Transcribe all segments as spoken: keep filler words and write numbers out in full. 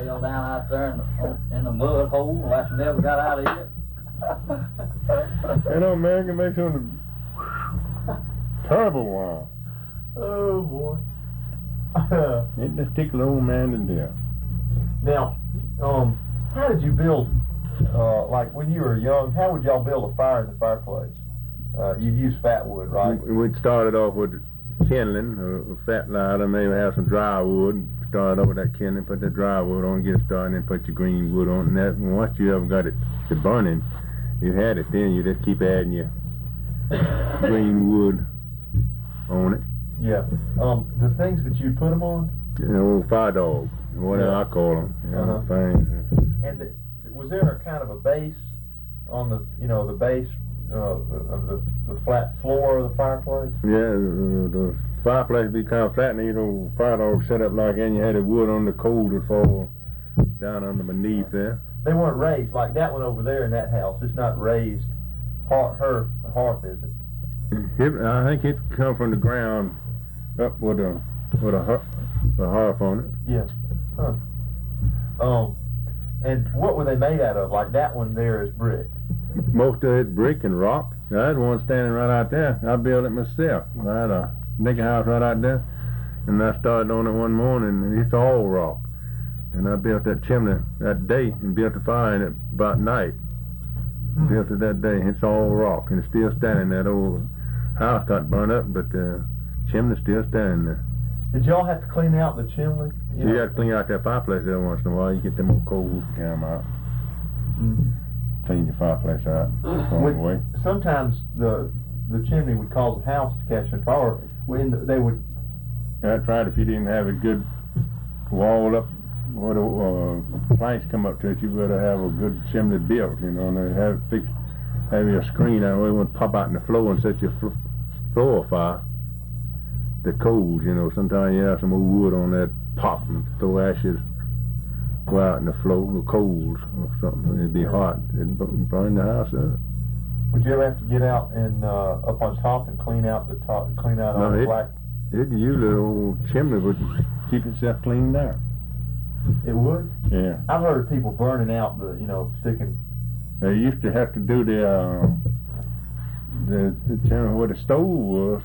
fell down out there in the, in the mud hole. I never got out of it. You know, man, can make some terrible wine. Oh boy. It just tickle old man to death. Now, um, how did you build, uh, like when you were young, how would y'all build a fire in the fireplace? Uh, you'd use fat wood, right? We started off with kindling, a, a fat lighter, maybe have some dry wood. Start off with that kindling, put the dry wood on, get it started, and then put your green wood on. And that, once you ever got it to burning, you had it, then you just keep adding your green wood on it. Yeah. Um, the things that you put them on? You know, fire dog, whatever Yeah. I call them. You know, Uh-huh. things. And the, was there a kind of a base on the, you know, the base uh, of the, the flat floor of the fireplace? Yeah, the, the fireplace be kind of flat, and you know, fire dog set up like that, and you had the wood on the coal to fall down under beneath there. They weren't raised like that one over there in that house. It's not raised. Hearth, her hearth, is it? It, I think it come from the ground up with a with a, hearth, a hearth on it. Yeah. Huh. Um, and what were they made out of? Like that one there is brick. Most of it brick and rock. I had one standing right out there. I built it myself. I had a nigger house right out there, and I started on it one morning, and it's all rock. And I built that chimney that day and built the fire in it about night. Hmm. Built it that day. It's all rock, and it's still standing. That old house got burned up, but the chimney's still standing there. Did y'all have to clean out the chimney? You, you got to clean out that fireplace every once in a while. You get them old coals come out. Mhm. Clean your fireplace out. That's the only With- way. Sometimes the the chimney would cause a house to catch on fire. When they would, That's right. If you didn't have a good wall up, where the uh, planks come up to it, you better have a good chimney built, you know, and then have fixed, have your screen out where it wouldn't pop out in the floor and set your fl floor afire. The coals, you know, sometimes you have some old wood on that pop and throw ashes go out in the floor, or coals or something. It'd be hot. It'd bu- burn the house up. would you ever have to get out and uh, up on top and clean out the top, clean out all No, the it- black? It usually the old chimney would keep itself cleaned out. It would. Yeah. I've heard of people burning out the, you know, sticking. They used to have to do the uh, the, the chimney where the stove was.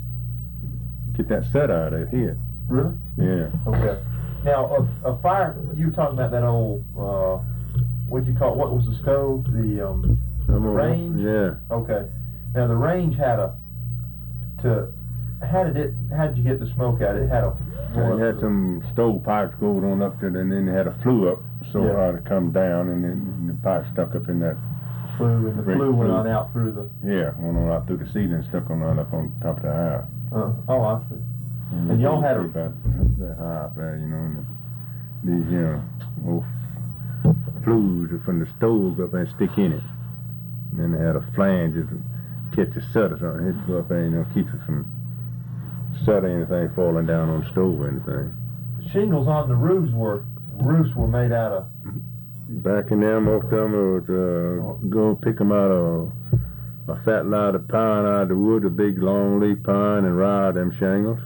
Get that set out of here. Really? Yeah. Okay. Now, a, a fire. You were talking about that old. Uh, what'd you call it? What was the stove? The um. I'm on- range? Yeah. Okay. Now the range had a. To. How did it? How did you get the smoke out? It had a. They had some stove pipes going on up there, and then they had a flue up so Yeah. high to come down, and then the pipe stuck up in that. flue, and the Great flue went flue. on out through the. Yeah, went on out through the ceiling, stuck on right up on top of the house. Uh, oh, I see. And y'all had a- about that high up there, you know, and these, you know, old flues from the stove up there and stick in it. And then they had a flange to catch a soot or something. It'd go up there, you know, keeps it from soot or anything falling down on the stove or anything. Shingles on the roofs were roofs were made out of. Back in there, most of them would uh, go pick them out of a fat lot of pine out of the wood, a big long leaf pine, and ride them shingles.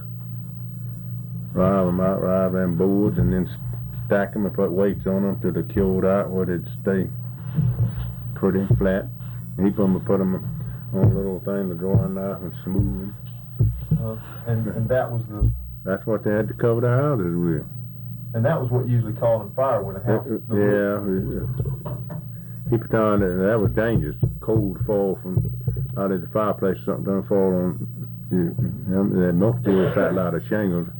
Ride them out, ride them boards, and then stack them and put weights on them till they're cured out where they'd stay pretty flat. Heap them and put them on a little thing to dry out and smooth. Uh, and and that was the That's what they had to cover the houses with. and that was what usually caught on fire when a house. the roof- Yeah, keep it on. That was dangerous. Cold fall from out of the fireplace. Something done fall on you. That most of the fat lot of shingles.